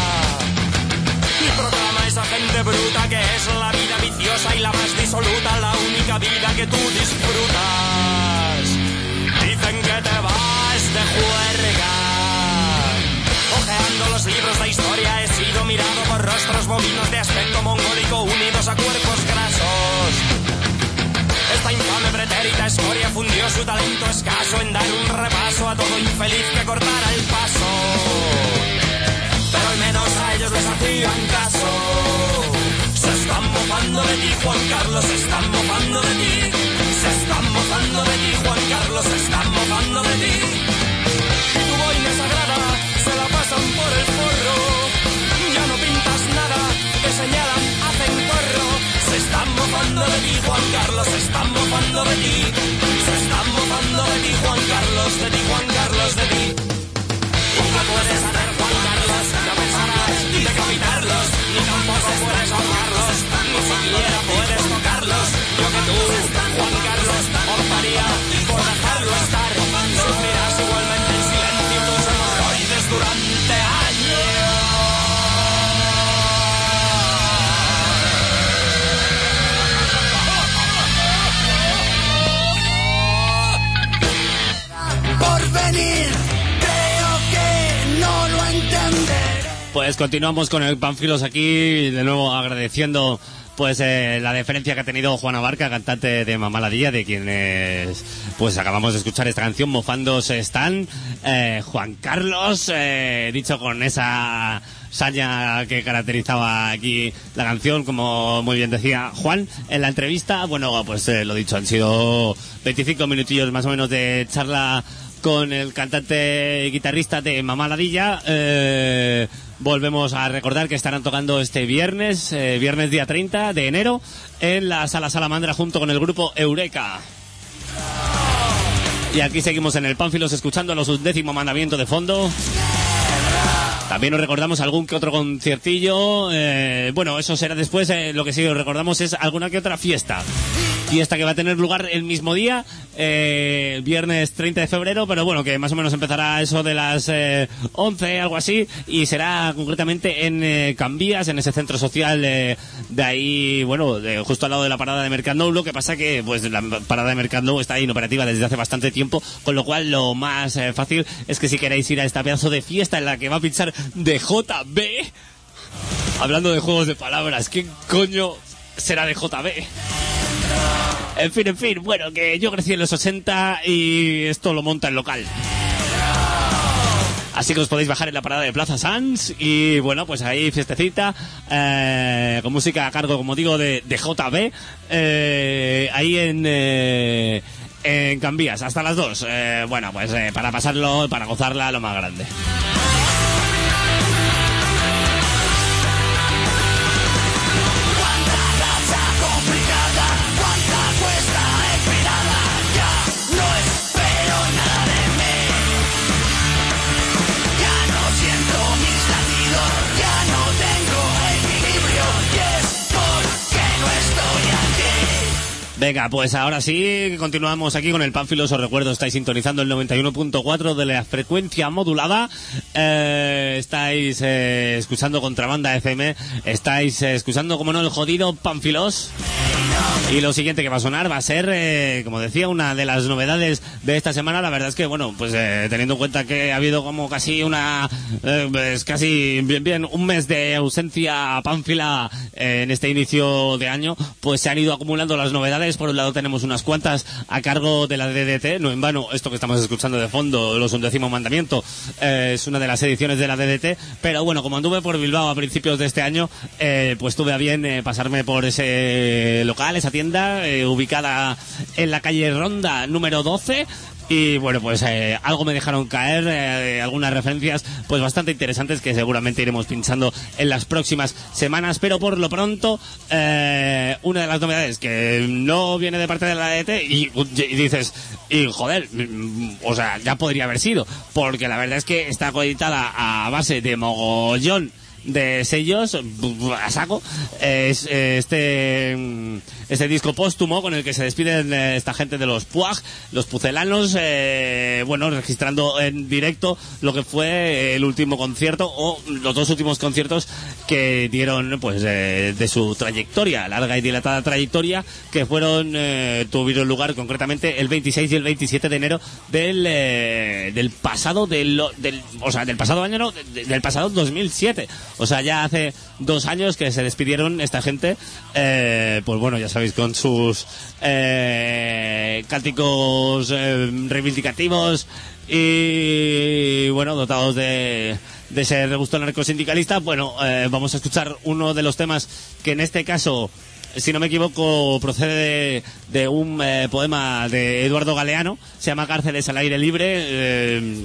Y proclama a esa gente bruta que es la vida viciosa y la más disoluta, la única vida que tú disfrutas. Dicen que te vas de juerga. Ojeando los libros de historia he sido mirado por rostros bovinos de aspecto mongólico unidos a cuerpos grasos. Esta infame pretérita escoria fundió su talento escaso en dar un repaso a todo infeliz que cortara el paso. Pero al menos a ellos les hacían caso. Se están mofando de ti, Juan Carlos, se están mofando de ti. Se están mofando de ti, Juan Carlos, se están mofando de ti. Y tu boina sagrada se la pasan por el forro. Ya no pintas nada, te señalan, hacen corro. Se están mofando de ti, Juan Carlos, se están mofando de ti. Se están mofando de ti, Juan Carlos, de ti, Juan Carlos, de ti. Tú no puedes hacer, Juan Carlos, no pensarás decapitarlos, ni tampoco puedes ahogarlos, ni siquiera puedes tocarlos. Yo que tú, Juan Carlos, optaría por dejarlo estar. Sufrirás igualmente en silencio tus hemorroides durante años. Por venir, creo que no lo entenderé. Pues continuamos con el Pánfilos aquí, de nuevo agradeciendo pues la deferencia que ha tenido Juana Barca, cantante de Mamá Ladilla, de quienes pues acabamos de escuchar esta canción, Mofándose están. Juan Carlos, dicho con esa saña que caracterizaba aquí la canción, como muy bien decía Juan en la entrevista. Bueno, pues lo dicho, han sido 25 minutillos más o menos de charla con el cantante y guitarrista de Mamá Ladilla. Volvemos a recordar que estarán tocando este viernes, viernes día 30 de enero, en la Sala Salamandra junto con el grupo Eureka. Y aquí seguimos en el Pánfilos escuchando los 11º mandamiento de fondo. También os recordamos algún que otro conciertillo. Bueno, eso será después. Lo que sí os recordamos es alguna que otra fiesta. Fiesta que va a tener lugar el mismo día, viernes 30 de febrero, pero bueno, que más o menos empezará eso de las 11, algo así, y será concretamente en Cambías, en ese centro social de ahí, bueno, justo al lado de la parada de Mercadnou. Lo que pasa que pues la parada de Mercadnou está inoperativa desde hace bastante tiempo, con lo cual lo más fácil es que si queréis ir a esta pedazo de fiesta en la que va a pinchar DJB, hablando de juegos de palabras, ¿qué coño será DJB? En fin, bueno, que yo crecí en los 80 y esto lo monta el local. Así que os podéis bajar en la parada de Plaza Sanz y bueno, pues ahí fiestecita, con música a cargo, como digo, de JB, ahí en Cambías, hasta las 2. Bueno, pues para pasarlo, para gozarla lo más grande. Venga, pues ahora sí, continuamos aquí con el Pánfilos. Os recuerdo, estáis sintonizando el 91.4 de la frecuencia modulada. Estáis escuchando Contrabanda FM. Estáis escuchando, como no, el jodido Pánfilos. Y lo siguiente que va a sonar va a ser, como decía, una de las novedades de esta semana. La verdad es que, bueno, pues teniendo en cuenta que ha habido como casi pues casi bien un mes de ausencia pánfila en este inicio de año, pues se han ido acumulando las novedades. Por un lado tenemos unas cuantas a cargo de la DDT, no en vano esto que estamos escuchando de fondo, los 11º mandamiento, es una de las ediciones de la DDT, pero bueno, como anduve por Bilbao a principios de este año, pues tuve a bien pasarme por ese local, esa tienda, ubicada en la calle Ronda número 12, y bueno, pues algo me dejaron caer, algunas referencias pues bastante interesantes que seguramente iremos pinchando en las próximas semanas, pero por lo pronto una de las novedades que no viene de parte de la DDT y dices, y joder, o sea, ya podría haber sido, porque la verdad es que está coeditada a base de mogollón de sellos a saco. Es este disco póstumo con el que se despiden esta gente de los Puag, los pucelanos, bueno, registrando en directo lo que fue el último concierto o los dos últimos conciertos que dieron, pues, de su trayectoria, larga y dilatada trayectoria, que tuvieron lugar concretamente el 26 y el 27 de enero del pasado año, del pasado 2007. O sea, ya hace 2 años que se despidieron esta gente, pues bueno, ya sabéis, con sus cánticos reivindicativos y, bueno, dotados de ese gusto anarcosindicalista. Bueno, vamos a escuchar uno de los temas que en este caso, si no me equivoco, procede de un poema de Eduardo Galeano, se llama Cárceles al aire libre,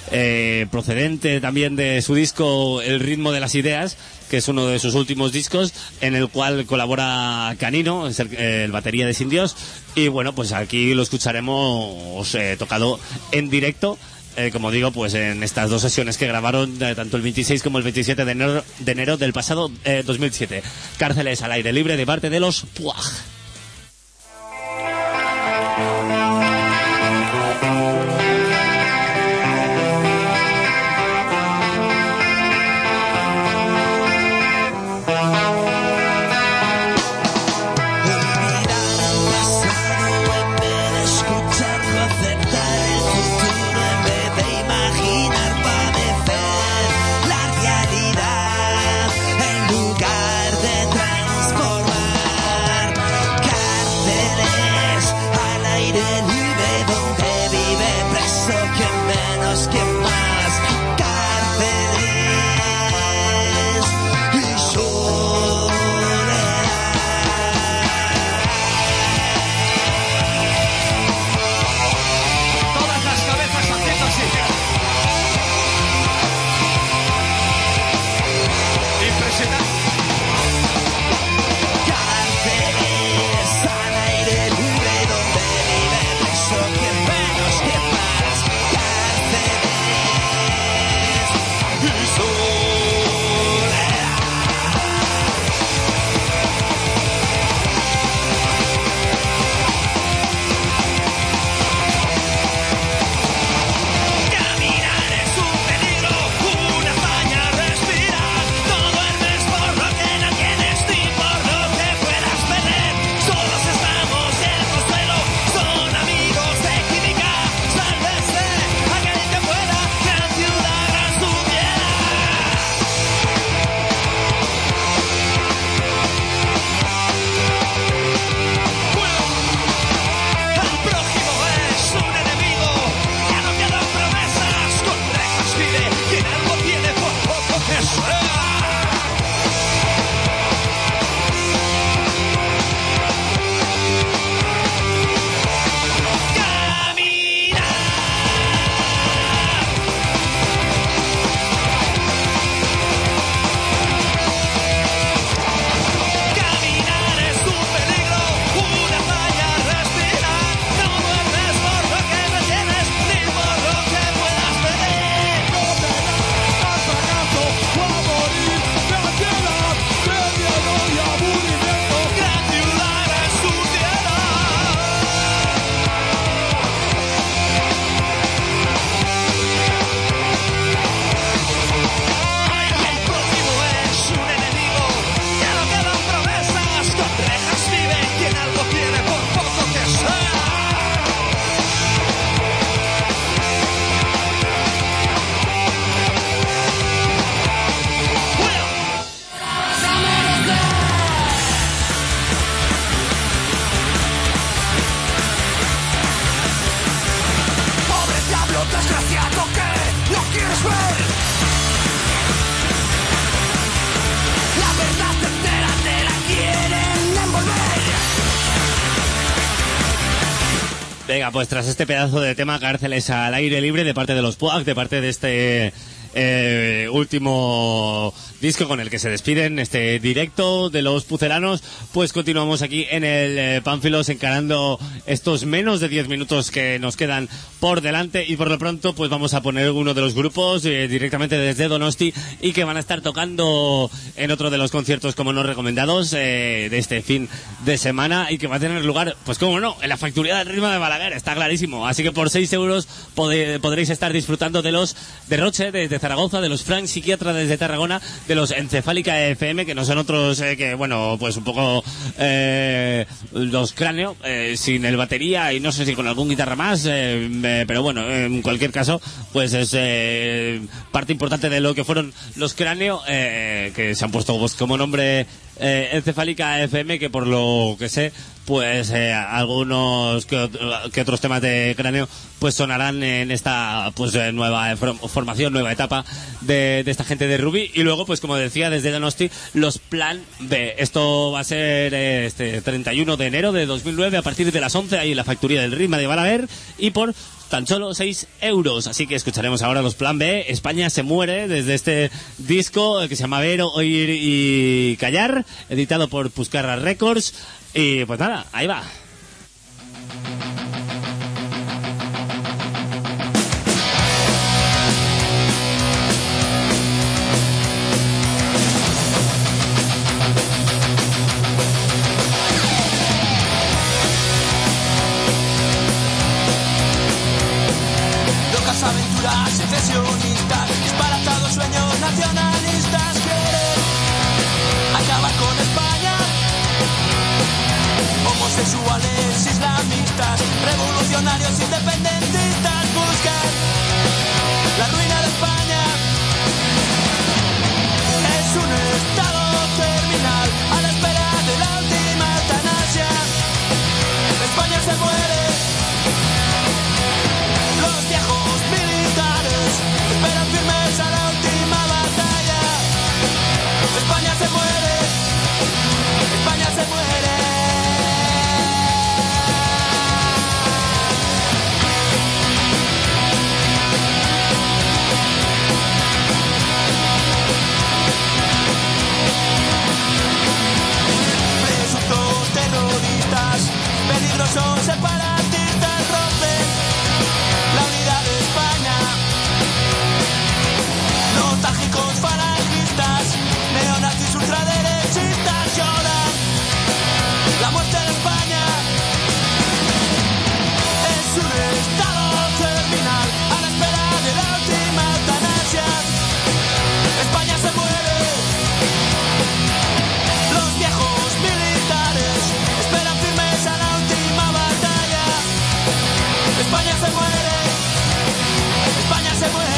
procedente también de su disco El ritmo de las ideas, que es uno de sus últimos discos, en el cual colabora Canino, es el batería de Sin Dios, y bueno, pues aquí lo escucharemos tocado en directo, como digo, pues en estas 2 sesiones que grabaron, tanto el 26 como el 27 de enero del pasado 2007. Cárceles al aire libre de parte de los Puag. Venga, pues tras este pedazo de tema, Cárceles al aire libre, de parte de los Puag, de parte de este último disco con el que se despiden este directo de los pucelanos, pues continuamos aquí en el Pánfilos encarando estos menos de 10 minutos que nos quedan por delante, y por lo pronto pues vamos a poner uno de los grupos directamente desde Donosti y que van a estar tocando en otro de los conciertos como no recomendados de este fin de semana, y que va a tener lugar, pues como no, en la Factoría del Ritmo de Balaguer, está clarísimo. Así que por 6 euros podréis estar disfrutando de los de Roche desde Zaragoza, de los Frank Psiquiatra desde Tarragona, de los Encefálica FM, que no son otros que, bueno, pues un poco los Cráneo, sin el batería y no sé si con algún guitarra más, pero bueno, en cualquier caso, pues es parte importante de lo que fueron los Cráneo, que se han puesto pues, como nombre Encefálica FM, que por lo que sé, pues algunos que otros temas de Cráneo pues sonarán en esta pues nueva formación, nueva etapa de esta gente de Ruby. Y luego, pues como decía, desde Donosti, los Plan B. Esto va a ser este 31 de enero de 2009 a partir de las 11 ahí en la Factoría del Ritmo de Balaguer, y por tan solo 6 euros. Así que escucharemos ahora los Plan B, España se muere, desde este disco que se llama Ver, Oír y Callar, editado por Puscarra Records. Y pues nada, ahí va. Locas aventuras secesionistas, disparatados sueños nacionalistas, quieren acabar con España. Homosexuales, islamistas, revolucionarios, independentistas buscan la ruina de España. Es un estado terminal a la espera de la última eutanasia. España se muere. Los viejos militares esperan firmes a la última batalla. España se muere. España se muere. Presuntos terroristas, peligrosos separatistas, rompen la unidad de España. Nostálgicos falangistas, neonazis ultraderechistas lloran la muerte de España. Es un estado terminal a la espera de la última eutanasia. España se muere. Los viejos militares esperan firmes a la última batalla. España se muere. España se muere.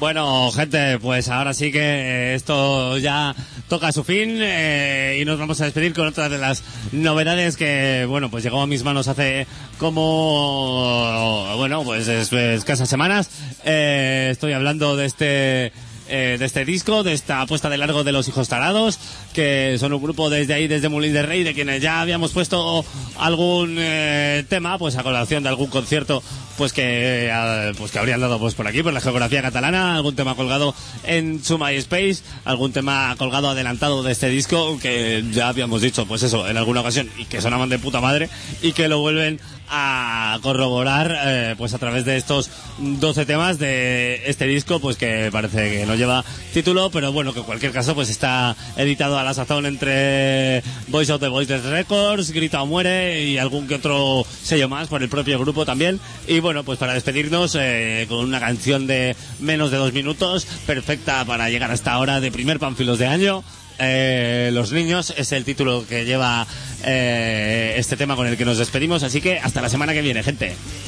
Bueno, gente, pues ahora sí que esto ya toca su fin y nos vamos a despedir con otra de las novedades que, bueno, pues llegó a mis manos hace como, bueno, pues escasas semanas. Estoy hablando de este disco, de esta puesta de largo de Los Hijos Tarados, que son un grupo desde ahí, desde Molins de Rey, de quienes ya habíamos puesto algún tema, pues a colación de algún concierto, pues que habrían dado pues por aquí, por la geografía catalana, algún tema colgado en su MySpace, algún tema colgado adelantado de este disco, que ya habíamos dicho, pues eso, en alguna ocasión, y que sonaban de puta madre, y que lo vuelven a corroborar pues a través de estos 12 temas de este disco, pues que parece que no lleva título, pero bueno, que en cualquier caso pues está editado a la sazón entre Voice of the Voiceless Records, Grita o Muere y algún que otro sello más por el propio grupo también. Y bueno, pues para despedirnos con una canción de menos de 2 minutos, perfecta para llegar a esta hora de primer Pánfilos de año. Los niños es el título que lleva este tema con el que nos despedimos, así que hasta la semana que viene, gente.